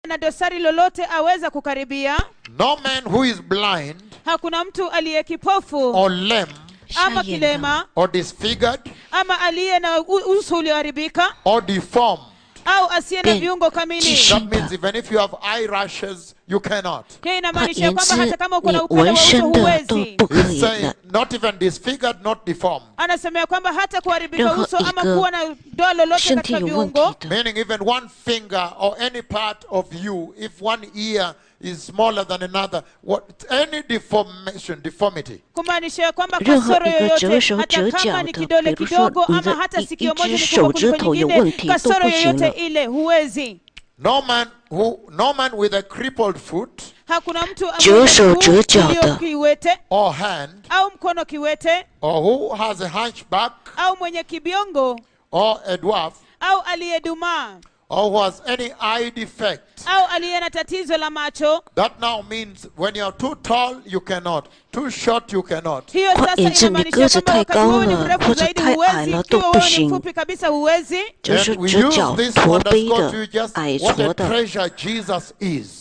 na dosari lolote aweza kukaribia. No man who is blind Hakuna mtu aliye kipofu or lame ama kilema or disfigured ama aliye na uso ulioharibika or deformed. au asiye na viungo kamili. That means even if you have eyelashes, you cannot. Hii inamaanisha kwamba hata kama uko na upele wa uso huwezi. He's saying not even disfigured, not deformed. Anasema kwamba hata kuharibika uso ama kuwa na doa lolote katika viungo. Meaning even one finger or any part of you, if one ear is smaller than another, any deformity. Kumaanisha kwamba kasoro yoyote, hata kama ni kidole kidogo ama hata sikio moja ni kubwa kuliko nyingine, kasoro yoyote ile huwezi. No man with a crippled foot hakuna mtu aliye kiwete or hand au mkono kiwete or who has a hunchback au mwenye kibiongo or a dwarf au aliyedumaa or who has any eye defect. au aliye na tatizo la macho. That now means when you are too tall you cannot, too short you cannot. Hiyo sasa inamaanisha kwamba wakati wewe ni mrefu zaidi huwezi, ikiwa wewe ni mfupi kabisa huwezi. And we use this to underscore to you just what a treasure Jesus is.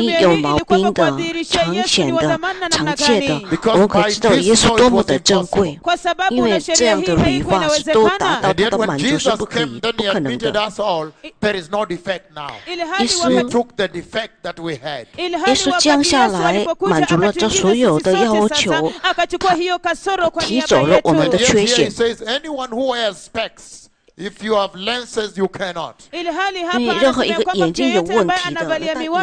Because by this knowledge was impossible. And yet when Jesus came, then he admitted us all, there is no defect now. He took the defect that we had. 耶稣降下来，满足了这所有的要求，提走了我们的缺陷。 He says anyone who wears specs, if you have lenses, you cannot. 任何一个眼睛有问题的，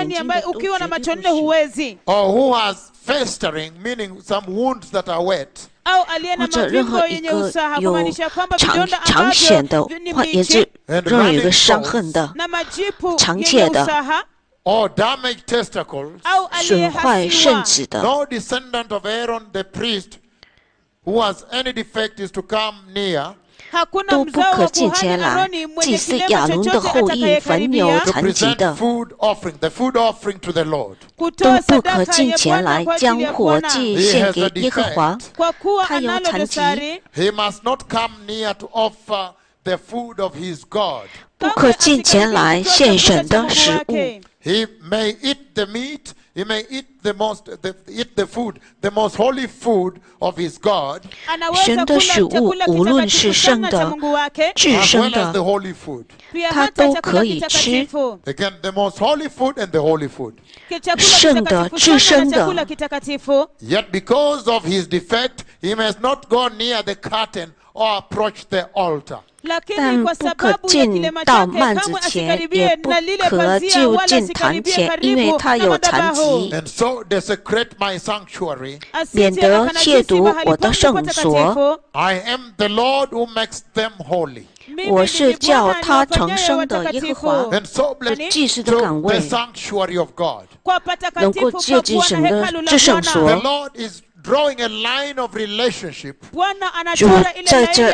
or who has festering, meaning some wounds that are wet. 或者任何一个有长显的，或也是任何一个伤痕的、长切的。 or damaged testicles, 损坏圣子的。 no descendant of Aaron the priest who has any defect is to come near. 都不可进前来，祭司亚伦的后裔凡有残疾的， the food offering to the Lord. 都不可进前来将火祭献给耶和华。他有残疾， He must not come near to offer the food of his God. 不可进前来献神的食物。 He may eat the meat, he may eat the food, the most holy food of his God. 神的食物无论是生的、至生的， the holy food. 他都可以吃。 Again, the most holy food and the holy food. 生的、至生的。 Yet because of his defect, he must not go near the curtain or approach the altar. 但不可进到幔子前，也不可就近坛前，因为他有残疾， And so desecrate my sanctuary. 免得亵渎我的圣所。 I am the Lord who makes them holy. 我是叫他成圣的耶和华。 And so blessed 祭司的岗位 the sanctuary of God. 能够接近神的至圣所。 The Lord is drawing a line of relationship. 主在这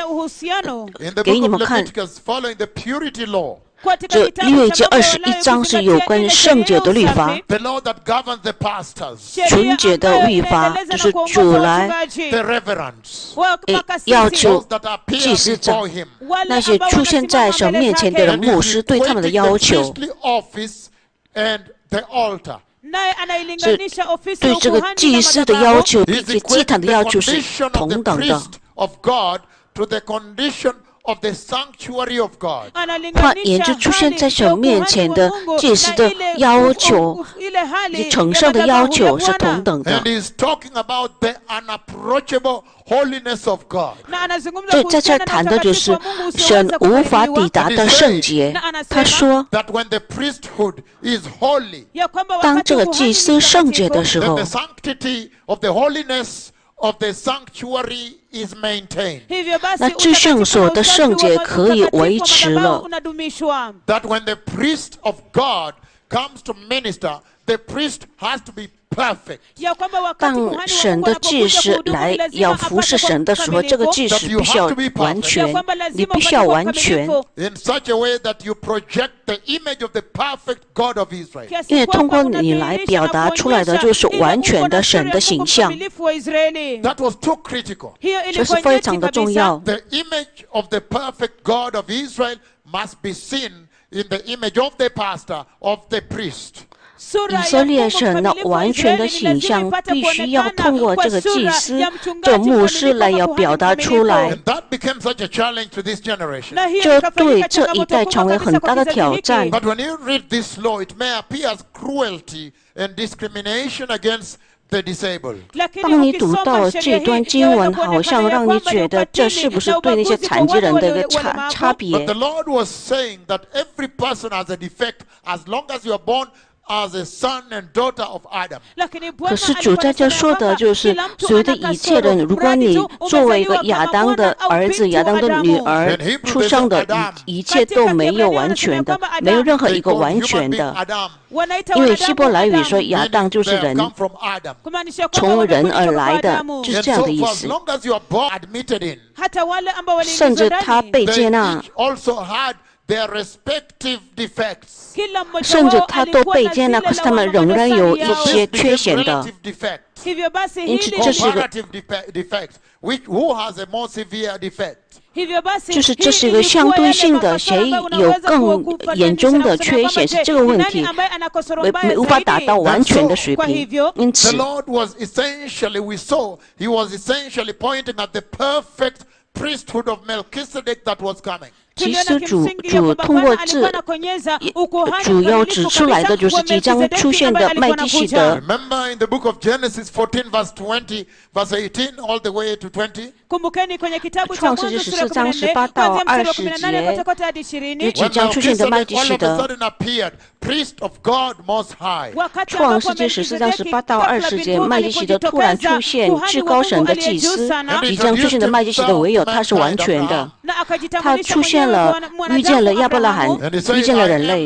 In the 给 book 你 of 们看， Leviticus, following the purity law. 这利未记21章是有关圣洁的律法， The law that governs the pastors. 纯洁的律法，就是主来 The reverence. 要求 Those that appear 祭司长 before him. 那些出现在神面前的人，牧师对他们的要求， The priestly office and the altar. 是对这个祭司的要求以及祭坛的要求是同等的。 of God to the condition of the sanctuary of God. 换言之，出现在神面前的祭司的要求以及成圣的要求是同等的。 And he's talking about the unapproachable holiness of God. 所以在这谈的就是神无法抵达的圣洁。他说， That when the priesthood is holy, 当这个祭司圣洁的时 then 候 the， sanctity of the holiness of the sanctuary is maintained. 那至圣所的圣洁可以维持了。 That when the priest of God comes to minister, the priest has to be perfect. 当神的祭司来要服侍神的时候，这个祭司必须要完全，你必须要完全， In such a way that you project the image of the perfect God of Israel. 因为通过你来表达出来的就是完全的神的形象， That was too critical. 这是非常的重要。 The image of the perfect God of Israel must be seen in the image of the pastor, of the priest. 以色列省的完全的形象必须要通过这个祭司、这牧师来要表达出来。这对这一代成为很大的挑战。 But when you read this law, it may appear as cruelty and discrimination against the disabled. 当你读到这段经文，好像让你觉得这是不是对那些残疾人的一个差别 But the Lord was saying that every person has a defect as long as you are born as a son and daughter of Adam. 可是主在这说的就是所有的一切人，如果你作为一个亚当的儿子、亚当的女儿出生的，一切都没有完全的，没有任何一个完全的。因为希伯来语说亚当就是人，从人而来的，就是这样的意思。甚至他被接纳。 Their respective defects. 甚至他都被接纳，可是他们仍然有一些缺陷的。因此，这是一个，就是这是一个相对性的，谁有更严重的缺陷是这个问题，无法达到完全的水平。因此 The Lord was essentially, we saw, He was essentially pointing at the perfect priesthood of Melchizedek that was coming. 其实主通过这主要指出来的就是即将出现的麦基洗德。 Remember in the book of Genesis 14 verse 20, verse 18 all the way to 20. 创世纪14章18到20节，即将出现的麦基洗德。创世纪14章18到20节，麦基洗德突然出现，至高神的祭司。即将出现的麦基洗德唯有他是完全的，他出现了，遇见了亚伯拉罕，遇见了人类，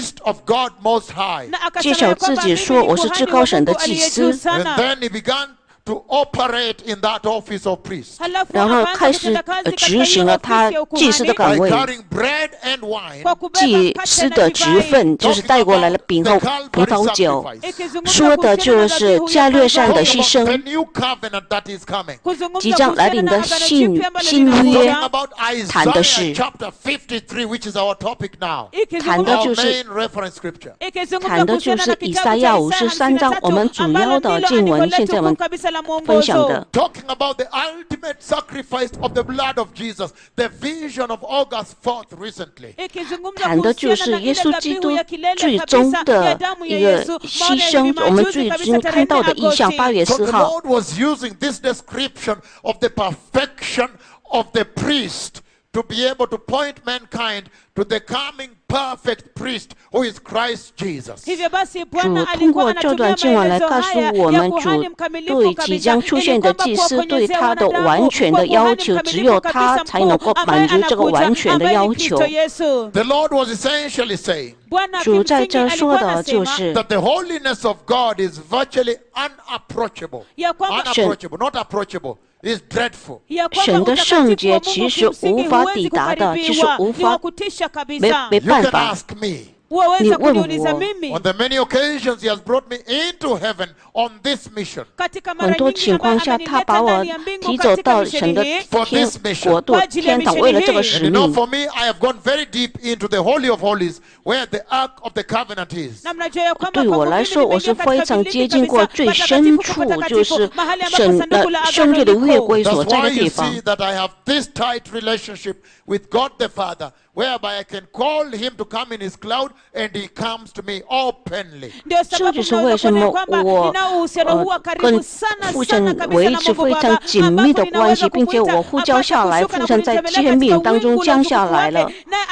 介绍自己说我是至高神的祭司。 To operate in that office of priest. 然后开始执行了他祭司的岗位。祭司的职分就是带过来了饼和葡萄酒，说的就是加略山的牺牲，即将来临的新约，谈的是，谈的就是以赛亚53章，我们主要的经文，现在我们分享的。 Talking about the ultimate sacrifice of the blood of Jesus, the vision of August 4th recently. 谈的就是耶稣基督最终的一个牺牲，我们最近看到的意象，8月4号。 The Lord was using this description of the perfection of the priest to be able to point mankind to the coming perfect priest who is Christ Jesus. 主通过这段经文来告诉我们，主对即将出现的祭司对他的完全的要求，只有他才能够满足这个完全的要求。 The Lord was essentially saying, 主在这说的就是 that the holiness of God is virtually unapproachable. Unapproachable, not approachable. Is dreadful. 神的圣洁其实无法抵达的，其实无法，没办法。你问我 On the many occasions he has brought me into heaven on this mission. 很多情况下，他把我提走到神的天国度、天堂，为了这个使 And you know, 命。 for me, I have gone very deep into the Holy of Holies, where the Ark of the Covenant is. 对我来说，我是非常接近过最深处，就是神的圣洁的约柜所 That's 在 why 的 you 地方。 see that I have this tight relationship with God the Father, whereby I can call him to come in his cloud and he comes to me openly. 这就是为什么我跟父神维持非常紧密的关系，并且我呼叫下来，父神在诫命当中降下来了。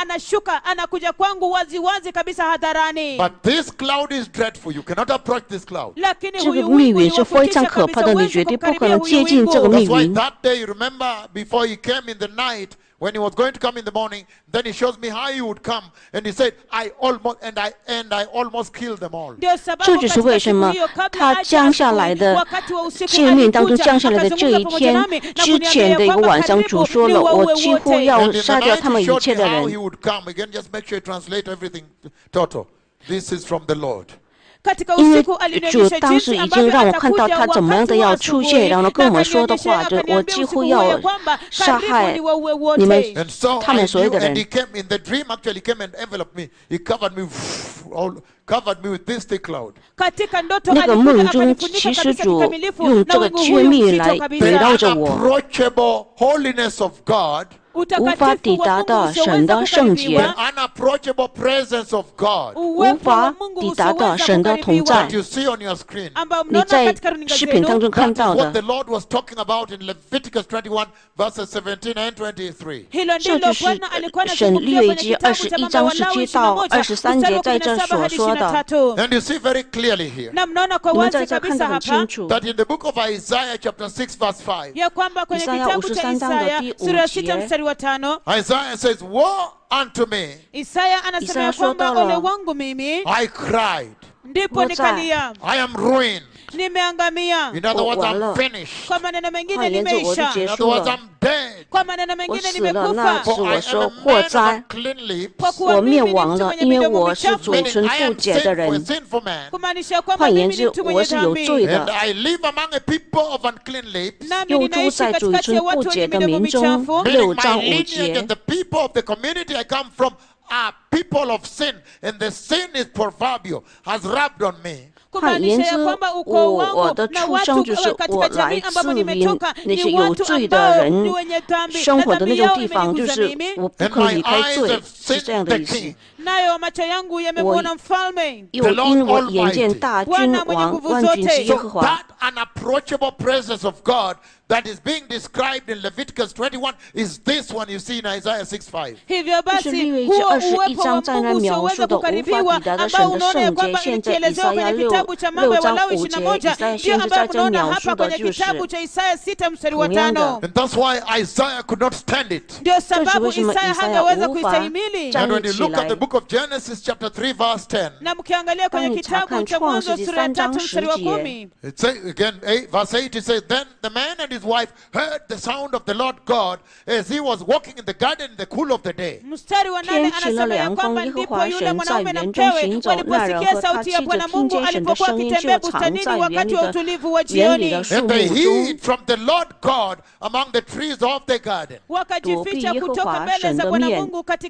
But this cloud is dreadful. You cannot approach this cloud. 这个密云是非常可怕的，你绝对不可能接近这个密 That's why 云。 that day, you remember, before he came in the night, when he was going to come in the morning, then he shows me how he would come, and he said, I almost killed them all. 这就是为什么他降下来的诫命当中降下来的这一天之前的一个晚上，主说了，我几乎要杀掉他们一切的 How he 人。 would come. Again, just make sure you translate everything total. This is from the Lord. 因为主当时已经让我看到他怎么样的要出现，然后跟我们说的话，就我几乎要杀害你们他们所有的人。那个梦中，其实主用这个揭秘来围绕着我。无法抵达的神的圣洁，无法抵达的神的同在。你在视频当中看到的，这就是神利未记21章17到23节在这所说的。你们在这看得很清楚。以赛亚53章的第5节。 Isaiah says, "Woe unto me! I cried. I am ruined. In other words, I'm finished. In other words, I'm dead. For I am a man of unclean lips. 我灭亡了，因为我是嘴唇不洁的人。换言之，我是有罪的。 And I live among a people of unclean lips. 又住在嘴唇不洁的民中。6章5节。 The people of the community I come from are people of sin, and the sin is proverbial, has rubbed on me. 换言之，我的出生就是我来自于那些有罪的人生活的那种地方，就是我不可以离开罪，是这样的意思。又因我眼见大君王万军之耶和华。 Unapproachable presence of God that is being described in Leviticus 21 is this one you see in Isaiah 6:5. 就是利未记21章在那描述的无法抵达的神的圣洁，现在以赛亚6章5节，以赛亚先知在这描述的就是同样的。 And that's why Isaiah could not stand it. 这是为什么以赛亚无法站 And when 立 you 起 look at 来 the？ book of Genesis chapter 3 verse 10. 当你查看创世纪3章10节。 It says again, verse 8, it says, Then the man and his wife heard the sound of the Lord God as he was walking in the garden in the cool of the day. 天起了凉风，耶和华神在园中行走，那人和他妻子听见神的声音，就藏在园里的树 And 木 they 中， hid from the Lord God among the trees of the garden. 躲避耶和华神的面。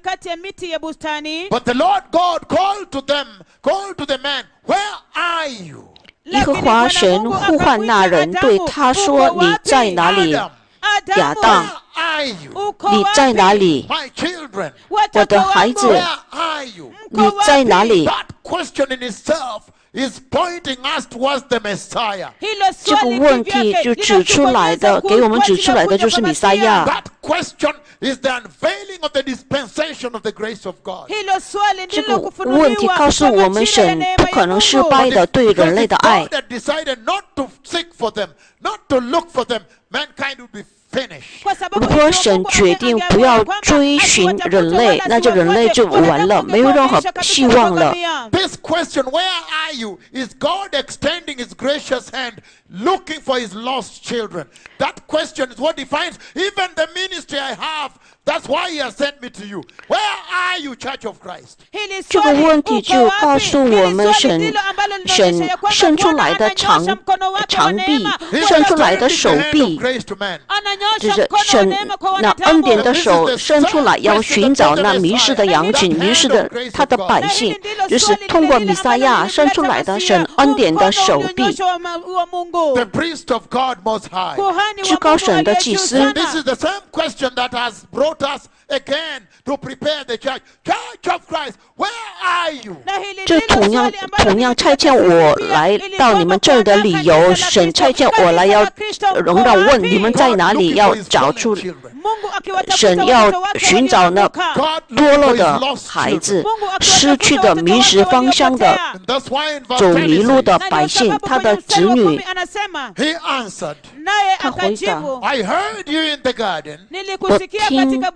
But the Lord God called to the man, Where are you? 耶和华神呼唤那人，对他说：“你在哪里？” 亚当， Where are you? 你在哪里？ My children, 我的孩子， where are you? 你在哪里？ That question in itself is pointing us towards the Messiah. 这个问题就指出来的，给我们指出来的就是弥赛亚。 That question is the unveiling of the dispensation of the grace of God. 这个问题告诉我们，神不可能失败的对人类的爱。 God had decided not to seek for them, not to look for them, mankind would be finished. 如果神决定不要追寻人类，那就人类就完了，没有任何希望了。 This question, where are you, is God extending his gracious hand, looking for his lost children. That question is what defines even the ministry I have. That's why he has sent me to you. Where are you, Church of Christ? 这个问题就告诉我们神伸出来的长臂，伸出来的手臂，就是神那恩典的手伸出来，要寻找那迷失的羊群、迷失的他的百姓，就是通过弥赛亚伸出来的神恩典的手臂。 The priest of God Most High. 至高神的祭司。 This is the same question that has brought us again to prepare the church. Church of Christ, where are you? 这同样差遣我来到你们这儿的理由，神差遣我来要荣耀问你们在哪里，要找出神要寻找那堕落的孩子，失去的迷失方向的走迷路的百姓，他的子女。 He answered, 他回答 I heard you in the garden, 我听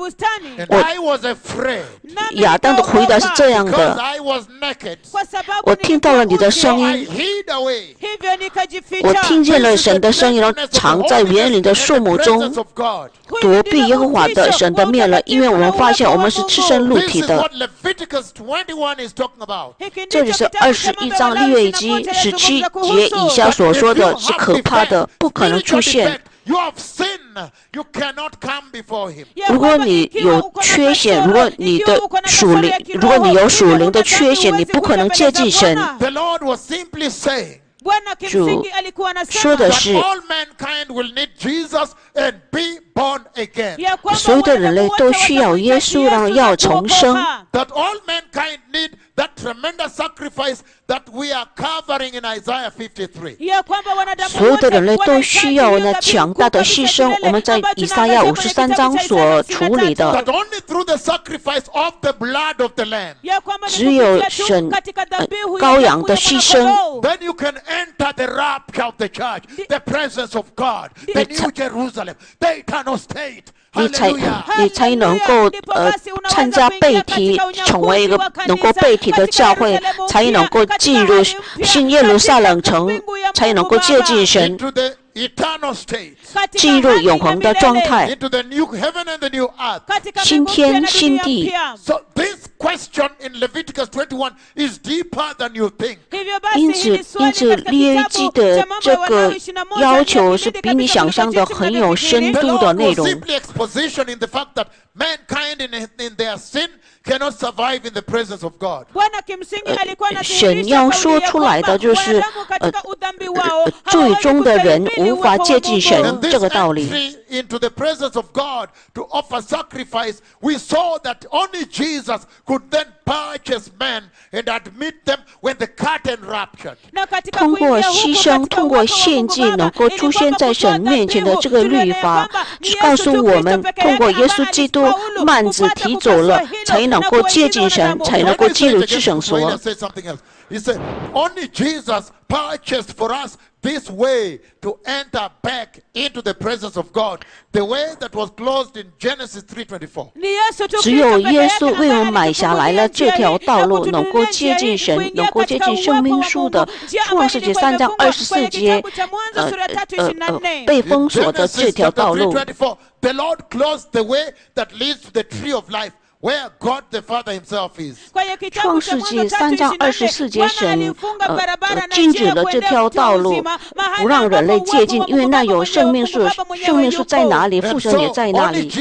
亚当的回答是这样的：我听到了你的声音，我听见了神的声音，然后藏在园林的树木中，躲避耶和华的神的面了，因为我们发现我们是赤身露体的。这里是21章利未记17节以下所说的是可怕的，不可能出现。如果你有缺陷，如果你有属灵的缺陷，你不可能接近神。主说的是，所有的人类都需要耶稣，然后要重生。 That tremendous sacrifice that we are covering in Isaiah 53. 所有的人类都需要那强大的牺牲，我们在以赛亚53章所处理的。 But only through the sacrifice of the blood of the Lamb. 只有神羔羊的牺牲。 Then you can enter the rapture of the church, the presence of God, the New Jerusalem, the eternal state. 你才能够参加被提，成为一个能够被提的教会，才能够进入新耶路撒冷城，才能够接近神，进入永恒的状态，新天新地。因此利未记的这个要求是比你想象的很有深度的内容。神要说出来的就是最终的人无法接近神这个道理。 Into the presence of God to offer sacrifice, we saw that only Jesus could then purchase men and admit them when the curtain ruptured. 通过牺牲，通过献祭，能够出现在神面前的这个律法，告诉我们，通过耶稣基督幔子提走了，才能够接近神，才能够进入至圣所。 He said, only Jesus purchased for us this way to enter back into the presence of God, the way that was closed in Genesis 3:24. 只有耶稣为我们买下来了这条道路，能够接近神，能够接近生命树的创世纪3章24节，被封锁的这条道路。 The Lord closed the way that leads to the tree of life, where God the Father Himself is. 创世纪3章24节，神禁止了这条道路，不让人类接近，因为那有生命树，生命树在哪里，父神也在那里。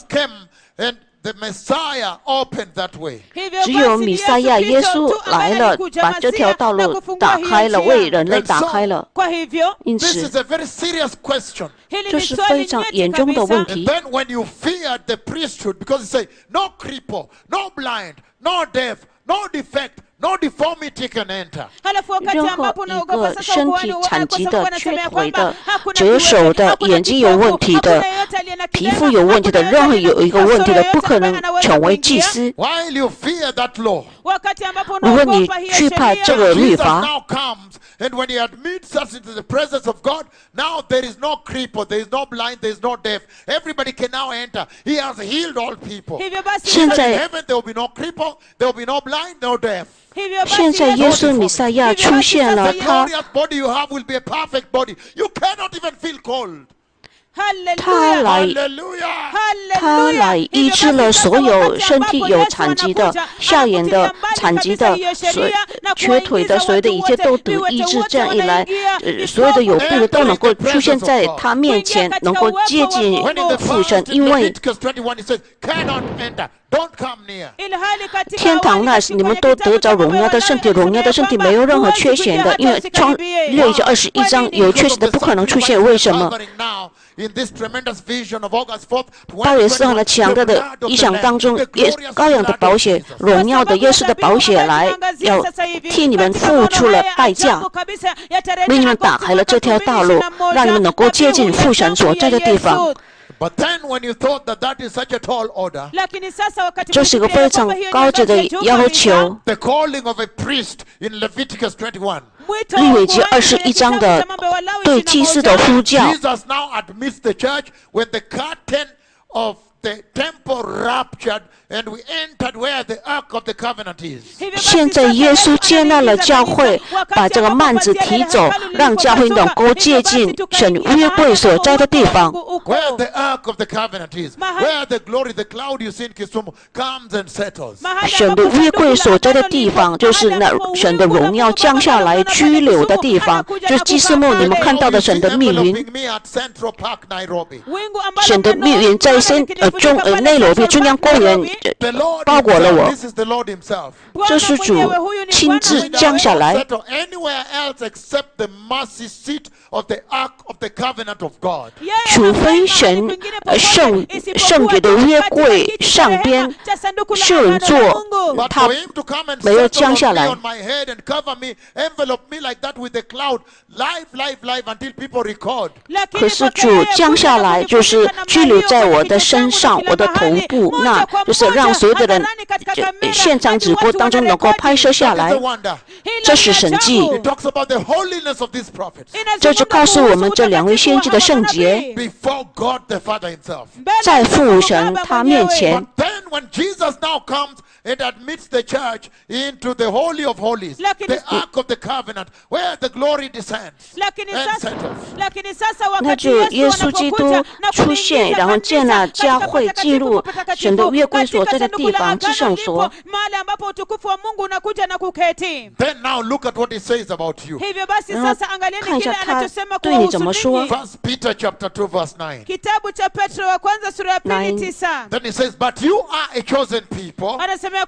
The Messiah opened that way. 只有弥赛亚耶稣来了，把这条道路打开了，为人类打开了。因此， This is a very serious question. 这是非常严重的问题。 And then when you fear the priesthood, because you say, no cripple, no blind, no deaf, no defect, no deformity can enter. 任何一个身体残疾的、缺腿的、折手的、眼睛有问题的、皮肤有问题的，任何有一个问题的，不可能成为祭司。 While you fear that law, 如果你惧怕这个律 Jesus 法， now comes, and when He admits us into the presence of God, now there is no cripple, there is no blind, there is no deaf. Everybody can now enter. He has healed all people. 现 In 在 heaven there will be no cripple, there will be no blind, no deaf. 现在耶稣弥赛亚出现了， The 他 glorious body you have will be a perfect body. You cannot even feel cold. 他来 Hallelujah. 他来医治了所有身体有残疾的、下眼的、残疾的、缺腿的，所有的一切都得医治。这样一来，所有的有病的都能够出现在他面前，能够接近父神，因为 Leviticus 21 it says, cannot enter. Don't come near. 天堂那是你们都得着荣耀的身体，荣耀的身体没有任何缺陷的，因为利未记21章有缺陷的不可能出现，为什么？8月4号的强大的意象当中，羔羊的宝血，荣耀的耶稣的宝血来，要替你们付出了代价，为你们打开了这条道路，让你们能够接近父神所在的地方。 But then when you thought that that is such a tall order, 这是一个非常高级的要求。 the calling of a priest in Leviticus 21. 利未记21章的对祭司的呼叫。 Jesus now admits the church when the curtain of the temple raptured, and we entered where the ark of the covenant is. 现在耶稣接纳了教会，把这个幔子提走，让教会能够接近神约柜所在的地方。 Where the ark of the covenant is, where the glory, the cloud you see in Kisumu comes and settles. 神的约柜所在的地方，就是那神的荣耀降下来居留的地方，就是祭司幕你们看到的神的密云。神的密云在内罗毕中央公园包裹了我，这是主亲自降下来。除非神圣洁的约柜上边是人做，他没有降下来。可是主降下来，就是居留在我的身上，我的头部，那就是让所有的人现场直播当中能够拍摄下来，这是神迹。这就告诉我们这两位先知的圣洁，在父神他面前。 It admits the church into the Holy of Holies, the Ark of the Covenant, where the glory descends and settles. 那就耶稣基督出现，然后接纳教会进入神的约柜所在的地方，至圣所。 Then now look at what he says about you. 然后看一下他对你怎么说。 1 Peter chapter 2 verse 9. 9. Then he says, but you are a chosen people,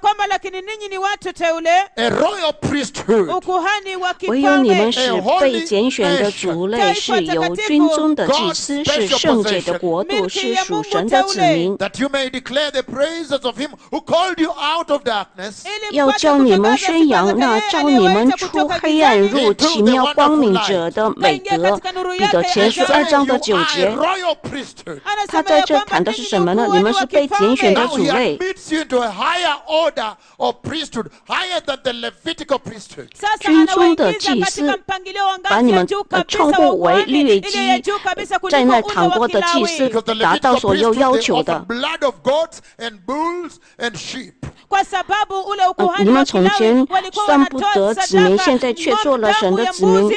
a royal priesthood, 唯有你们是被拣选的族类，是由君尊的祭司，是圣洁的国度，是属神的子民。 that you may declare the praises of him who called you out of darkness. 要叫你们宣扬那召你们出黑暗入奇妙光明者的美德。彼得前书2章的9节。他在这谈的是什么呢？你们是被拣选的族类。君尊的祭司把你们称呼为律基，在那躺过的祭司达到所有要求的。你们从前算不得子民，现在却做了神的子民。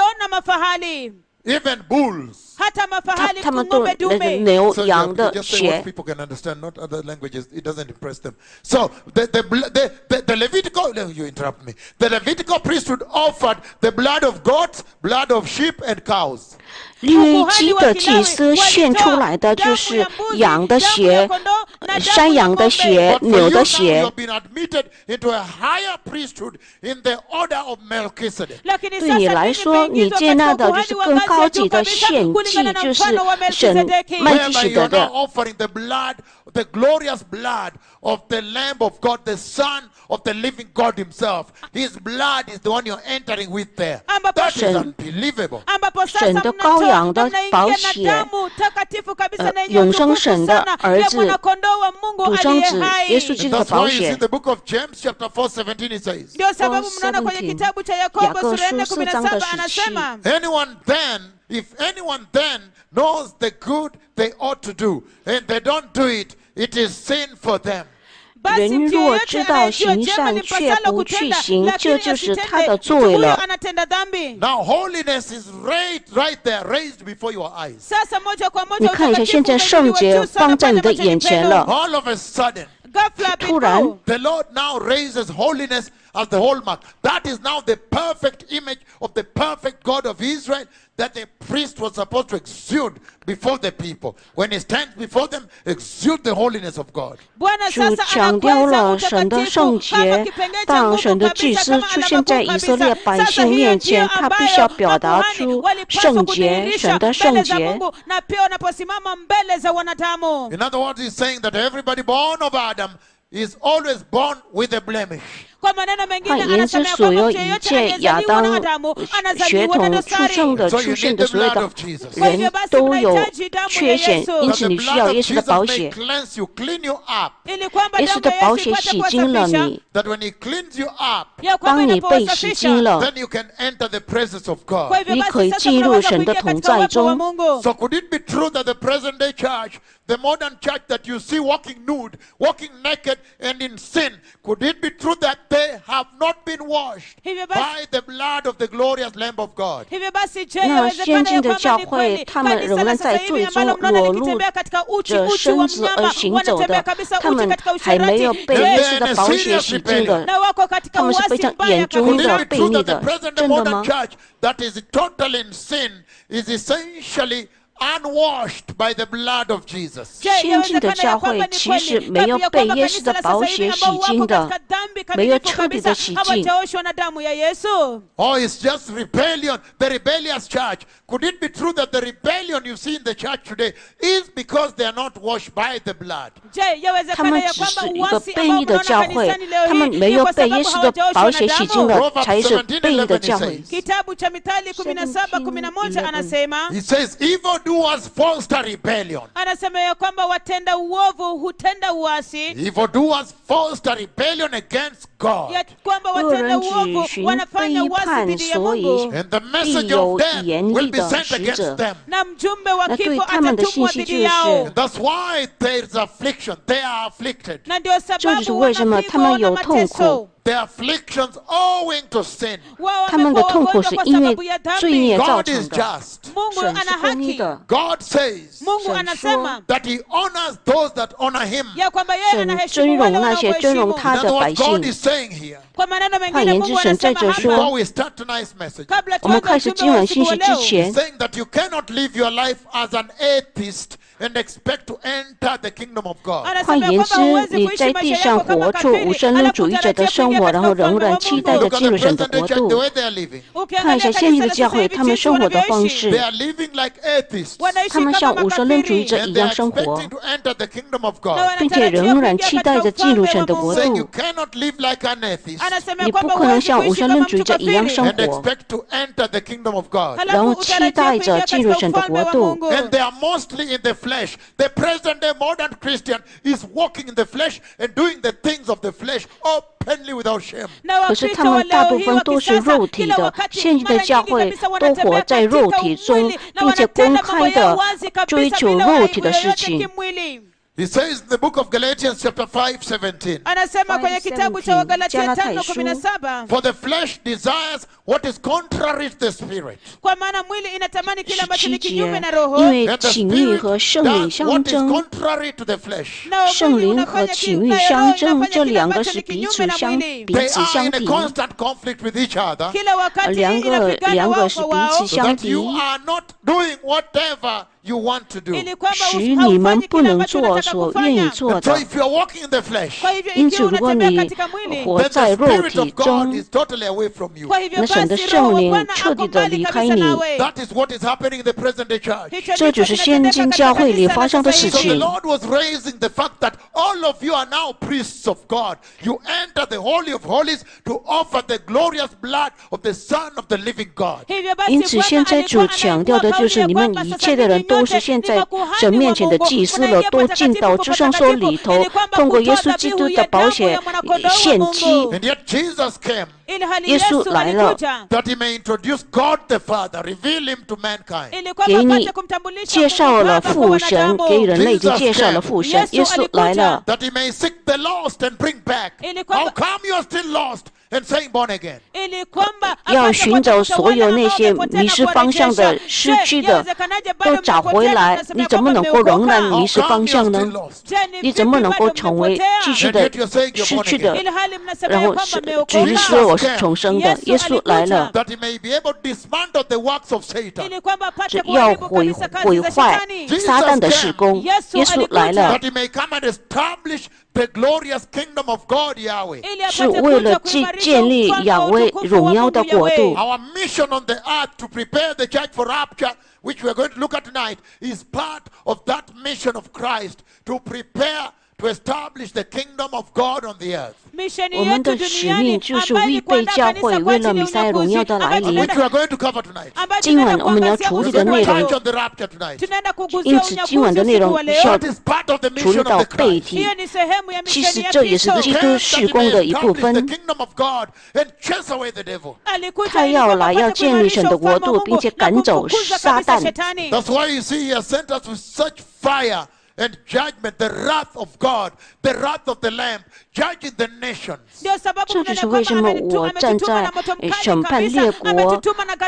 Even bulls. 他们都牛羊的血。 People can understand, not other languages. It doesn't impress them. So the Levitical, you interrupt me. The Levitical priesthood offered the blood of goats, blood of sheep, and cows. 律基的祭司献出来的就是羊的血、山羊的血、牛的血。对你来说，你接纳的就是更高级的献祭，就是神麦基洗德的。 The glorious blood of the Lamb of God, the Son of the living God himself. His blood is the one you're entering with there. That is unbelievable. 神的羔羊的宝血，永生神的儿子，独生子耶稣基督的宝血。 The book of James chapter 4:17 it says. 雅各书4章的17。 Anyone then, if anyone then knows the good they ought to do, and they don't do it, it is sin for them. 人若知道行善却不去行，这就是他的罪了。 Now holiness is right there, raised before your eyes. 你看一下，现在圣洁放在你的眼前了。 All of a sudden, 突然 the Lord now raises holiness as the hallmark. That is now the perfect image of the perfect God of Israel that the priest was supposed to exude before the people. When he stands before them, exude the holiness of God. 主强调了神的圣洁，当神的祭司出现在以色列百姓面前，他必须要表达出圣洁，神的圣洁。 In other words, he's saying that everybody born of Adam is always born with a blemish. 换言之，所有一切亚当血统出生的所有的人都有缺陷，因此你需要耶稣的宝血。耶稣的宝血洗净了你，当你被洗净了，你可以进入神的同在中。 So could it be true that the present day church, the modern church that you see walking nude, walking naked and in sin, could it be true that they have not been washed by the blood of the glorious Lamb of God? 那先进的教会，他们仍然在罪中裸露着身子而行走的，他们还没有被耶稣的宝血洗净的，他们是非常严重的悖逆的，真的吗 ？That is total in sin is essentially unwashed by the blood of Jesus. 先进的教会其实没有被耶稣的宝血洗净的，没有彻底的洗净。 Oh, it's just rebellion, the rebellious church. Could it be true that the rebellion you see in the church today is because they are not washed by the blood? 他们只是一个悖逆的教会，他们没有被耶稣的宝血洗净的，才是悖逆的教会。 He says, evildoers foster rebellion. Evildoers foster rebellion against God. 恶人只寻背叛，所以必有严厉的使者。那对他们的信息就是， That's why there is affliction. They are afflicted. 这就是为什么他们有痛苦。 Their afflictions owing to sin. 他们的痛苦是因为罪孽造 God is 成的。 just. 神是公义的。 God says 神说 that He honors those that honor Him. 神尊荣那些尊荣他 That's 的百 what God 姓。 is saying here. 换言之，神在这 Before 说， we start tonight's message, 我们开始今晚信息之前， saying that you cannot live your life as an atheist and expect to enter the kingdom of God. 换言之，你在地上活出无神论主义者的生活，然后仍然期待着进入神的国 The 度。 way they are living, 看一下现今的教会，他们生活的方 they 式， are living like atheists, 他们像无神论主义者 and 一 they 样 are 生活， expecting to enter the kingdom of God. 并且仍然期待着进入神的国 Saying you 度。 cannot live like an atheist 你不可能像无神论主义者一样生 and 活， expect to enter the kingdom of God. 然后期待着进入神的国度。 And they are mostly in the flesh. The present day modern Christian is walking in the flesh and doing the things of the flesh openly without shame. 可是他们大部分都是肉体的，现今的教会都活在肉体中，并且公开的追求肉体的事情。 He says in the book of Galatians chapter 5:17, for the flesh desires what is contrary to the spirit, 17节，因为 and the 情欲 spirit 和圣灵 does 相 what is 争， contrary to the flesh. 圣灵和情欲相争，这两个是彼此 They 相 are in a 敌， constant conflict with each other, 两个是彼此 so 相 that you 敌， are not doing whatever you want to do. 使你们不能做所愿意做 So 的。 if you are walking in the flesh, 因此，如果你活 then 在 the 肉 spirit 体 of God 中， is totally away from you. 那神的圣灵彻底的离开你。 That is what is happening in the present day church. 这就是现今教会里发生的事 So the 情。 Lord was raising the fact that all of you are now priests of God. You enter the Holy of Holies to offer the glorious blood of the Son of the living God. 因此，现在主强调的就是你们一切的人都是现在神面前的祭司了，都进到至圣所里头，通过耶稣基督的宝血献祭。 And yet Jesus came 耶稣来了， that he may introduce God the Father, reveal him to mankind. 给你介绍了父神，给人类已经介绍了父神。耶稣来了， That he may seek the lost and bring back. How come you are still lost and saying born again? 要寻找所有那些迷失方向的、失去的，都找回来。你怎么能够仍然 How 迷失 come 方 you are 向呢 still？lost? 你怎么能够成为继续 And 的 yet you're saying you're 失 born 去的？ again. 然后是只是说我是重生的。耶稣来了， That he may be able to dismantle the works of Satan. 只要毁坏撒旦的事工。耶稣来了 That，he may come and establish the glorious kingdom of God, Yahweh. 是为了建立亚威荣耀的国度。 Our mission on the earth to prepare the church for rapture, which we are going to look at tonight, is part of that mission of Christ to prepare to establish the kingdom of God on the earth. 我们的使命就是预备教会，为了弥赛亚荣耀的来临。 Which we are going to cover tonight. 今晚我们要处理的内 We're 容 going to touch on the rapture tonight. 因此今晚的内容需要 That is part of the 处理 mission 到 of the 背 Christ. 题。其实这也是基督事工的一部 The 分。 kingdom of God and chase away the devil. 他要来，要建立神的国度，并且赶走撒旦。 That's why you see he has sent us with such fire and judgment, the wrath of God, the wrath of the Lamb, judging the nations. 这就是为什么我站在审判列国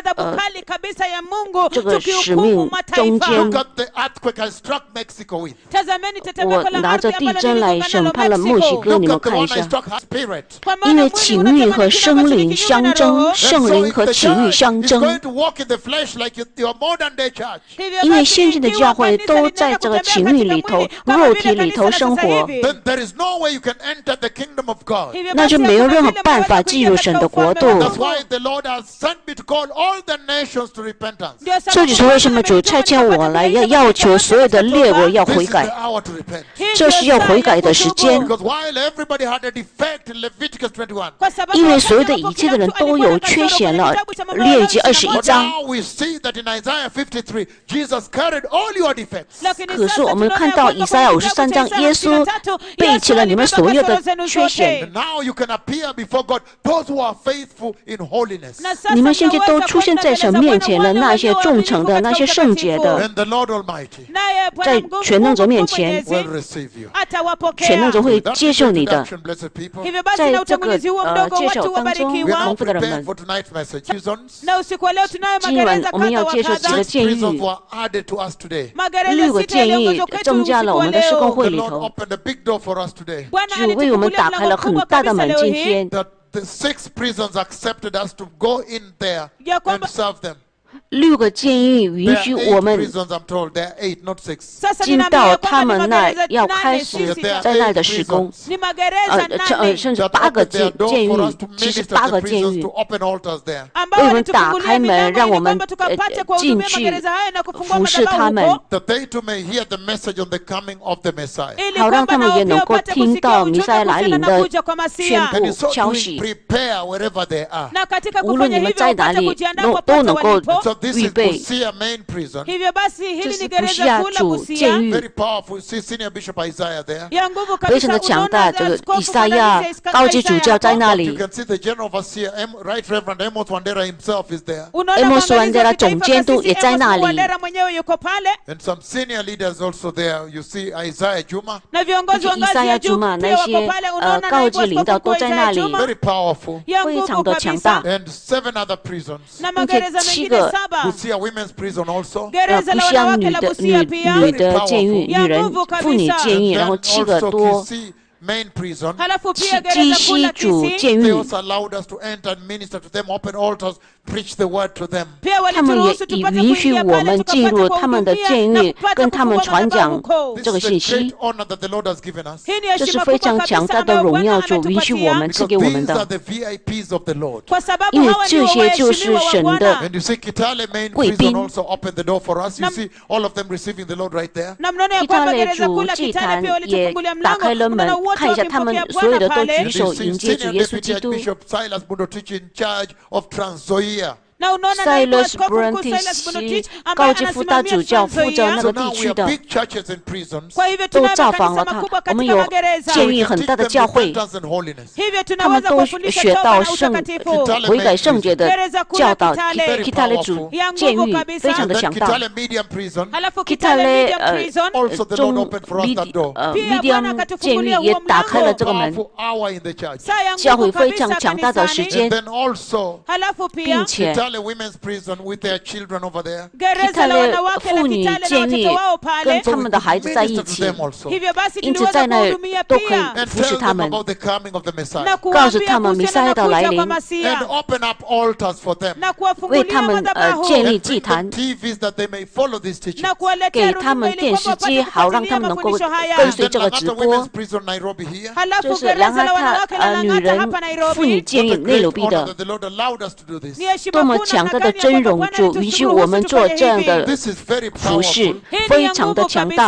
这个使命中间。 Look at the earthquake I struck Mexico with. 我拿着地针来审判了墨西哥，你 Look 们 at the 看一 one I 下。 struck her spirit. 因为情欲和生灵相争，圣灵和情欲相 He's 争。 going to walk in the flesh like your modern day church. 因为现今的教会都在这个情欲里头、肉体里头生活， Then there is no way you can enter the kingdom of God. 那就没有任何办法进入神的国度。 That's why the Lord has sent me to call all the nations to repentance. 这就是为什么主差遣我来，要求所有的列国要 This 悔 is the 改， hour to repent. 这是要悔改的时间。 Because while everybody had a defect in Leviticus 21, 因为所有的一切的人都有缺陷了，列举21 but 章。 now we see that in Isaiah 53, Jesus carried all your defects. 可是我们看到以赛亚53章，耶稣背起了你们所有的缺陷。 And now you can appear before God, those who are faithful in holiness. 你们现在都出现在神面前了，那些忠诚的、那些圣洁的， And the Lord Almighty 在全能者面前， will receive you. 全能者会 That's 接 the 受你的。 introduction, blessed people. 在这个介绍当中， We are 蒙 now 福的人 prepared 们， for tonight's message. Prisons. 今晚我们要接受几个 Six 监 prisons 狱， were added to us today. 6个监狱增加了我们的施工 The 会里 Lord 头， opened a big door for us today. 主为我们打开了很大的门。今天 That the 6 prisons accepted us to go in there and serve them. 6个监狱允 There 许 are 我 8 们 prisons, I'm told. There are 8, not 6. 进到他们那要开始 There 在 are 那 8 的施工， prisons. 甚至 That 8个 opened their 监 door 狱 for us to， 其实 minister 8 to 个 the 监 prisons 狱 to open altars there. 为我们打开门，让我们进去服侍他们， That they too may hear the message on the coming of the Messiah. 好让他们也能够听到弥赛亚来临的宣 And 布 in so 消 doing, 息。 prepare wherever they are. 无论你们在哪里，都能够 So this 预 is 备。 Busia main prison. 这是不西亚主监狱， Very powerful. You see Senior Bishop Isaiah there. 非常的强大。这个以赛亚高级主教在那 You 里， can see the General Overseer, Right Reverend Amos Wandera himself is there. 埃莫斯万德拉总监督也在那里， And some senior leaders also there. You see Isaiah Juma. 以赛亚主嘛，那些高级领导都在那里， Very powerful. 非常的强大。 And 7 other prisons. 并且7个 Busia Women's Prison also. 不需要女的监狱，女人妇女监狱，然后 Then 7个 also 多 Kisii main prison. 基西主监 They 狱， also allowed us to enter and minister to them, open altars, preach the word to them. 他们也允许我们进入他们的监狱，跟他们传讲这个 This 信 is a 息 great。honor that the Lord has given us. 这是非常强大的荣耀，主允许我们赐 Because 给我们 these are 的， the VIPs of the Lord. 因为这些就是神的。 And you see Kitale main 贵 prison 宾 also opened the door for us. You see all of them receiving the Lord right there. 意大利主祭坛也打开了门，看一下他们所有的都 And 举 you 手 see 迎接主 Senior 耶稣 Deputy 基督。 Archbishop Silas Bundotich in charge of Trans-Zoia. Silas Brontis 高级辅导主教负责那 So 个 now 地 we 区 are 的， big churches and prisons. 都造访了他。我们有监狱很大的教会， Repentance and holiness. 他们都学到悔改圣洁的教导。基塔雷主监狱非常 And 的 then 强大。 Kitale Medium Prison. 基塔雷 Also the Lord 中 opened for us that door. Medium 监狱也打开了这个门， Powerful hour in the church. 教会非常强大的时 And 间， then also 并且 Kitale Women's Prison with their children over there. 基塔雷妇女监狱跟他们的孩子在一 Minister to 起， them also. 因此在那都可以 And 服侍 tell 他 them 们， about the coming of the Messiah. 告诉他们弥赛亚的来临， And open up altars for them. 为他们建立 And 祭 bring 坛 them，TVs that they may follow this teaching. 给他们电视机，好让他们能够跟 And 随 then 这个直 Langata 播 Women's。Prison Nairobi here. 这是良哈塔女人妇女监狱 What a 内 great 罗毕 honor 的， that the Lord allowed us to do this. 多么强大的真荣主允许我们做这样的 This is very 服饰 powerful.， 非常的强大。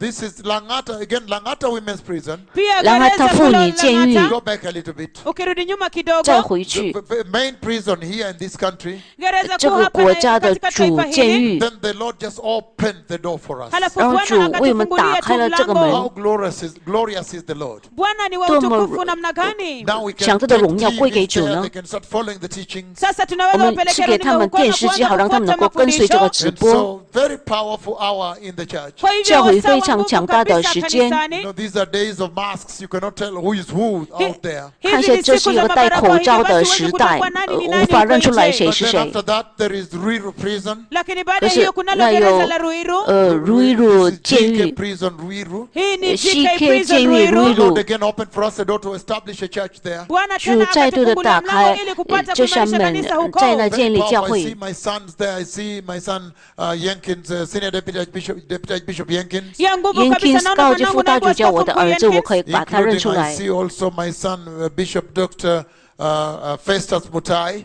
This is Langata again. Langata Women's Prison. 兰阿特妇女监狱 Go back a little bit. 再回去 The main prison here in this country. 这个国家的主监狱， Then the Lord just opened the door for us. 然后主为我们打开了这个门， How glorious is the Lord. 多么 Now we can 强大的荣耀 take 归给 TVs 主 there. 呢 They can start following the teachings. 我们是给他们电视机，好让他们能够跟随这个直 And 播， so very powerful hour in the church. 教会非常强大的时间。 You know, these are days of masks. You cannot tell who is who out there. 看见这是一个戴口罩的时代，无法认出来谁 But 是 then 谁。 after that, there is Ruiru prison. 可是那有如一如 This is 监 GK 狱， prison, Ruiru. CK 监狱如一 The Lord 如， again opened for us a door to establish a church there. 主再度的打开这扇门，在那 Very 建立教 powerful. I see 会。 my sons there. I see my son Jenkins, Senior Deputy Bishop Jenkins. Jenkins 高级副大主教，我的儿子，我可以把他认 Including 出 I 来。 see also my son Bishop Dr. Festus Mutai.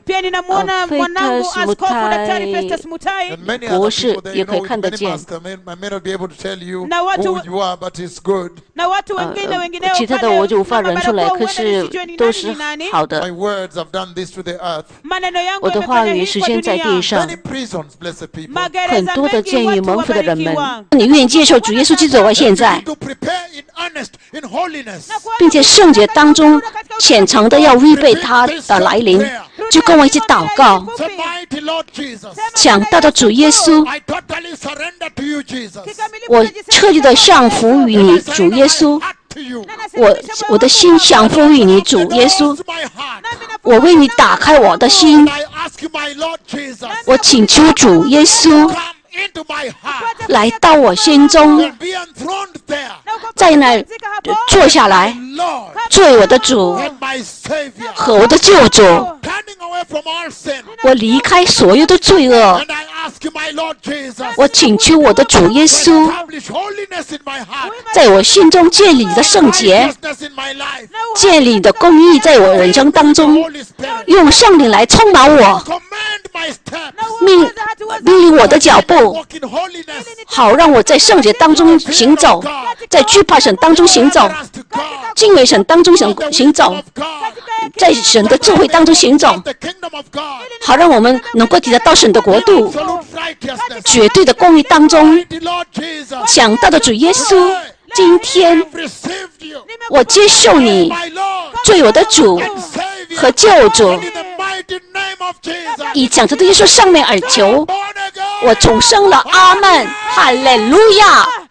And many 博 other 士 people there. 也 You 可以 know, 看得 many 见。 master. I may not be able to tell you Na watu- who you are, but it's good. 其他的我就无法认出来，可是都是好 My 的。 words have done this to the earth. 我的话语实现在地上， Many prisons, blessed people. 很多的监狱蒙福的人们，你愿意接受主耶稣基督为现在， To prepare in earnest, in holiness. 并且圣洁当中虔诚的要预备他的来临，就跟我一起祷告。 Say, mighty Lord Jesus. 强大的主耶稣， I totally surrender to you, Jesus. 我彻底的降服于你，主耶稣。 Heart to you. 我的心降服于你，主耶稣。 Close my heart. 我为你打开我的心， I ask you, my Lord Jesus. 我请求主耶稣 Come into my heart 来到我心中， and be enthroned there. 在那坐下来， Lord 作为我的主 and my Savior. 和我的救主。 Turning away from all sin. 我离开所有的罪恶， And I ask you, my Lord Jesus. 我请求我的主耶 To 稣 establish holiness in my heart. 在我心中建立你的圣洁， Righteousness in my life. 建立你的公义在我人生当中， Holy Spirit. 用圣灵来充满我， Command my steps. 命令我的脚步， Walk in holiness. 好让我在圣洁当中行走，在惧怕神当中行走， Us to God. 敬畏神当中行走， Of God. 在神的智慧当中行走， The kingdom of God. 好让我们能够抵达到神的国度， Absolute righteousness. 绝对的公义当中。 Mighty Lord Jesus. 强大的主耶稣，今天 I've received you. 我接受你 My Lord. 做我的主 Savior. 和救主， In the mighty name of Jesus. 以讲着的耶稣上面而求， Born again. 我重生了，阿门，哈利路亚。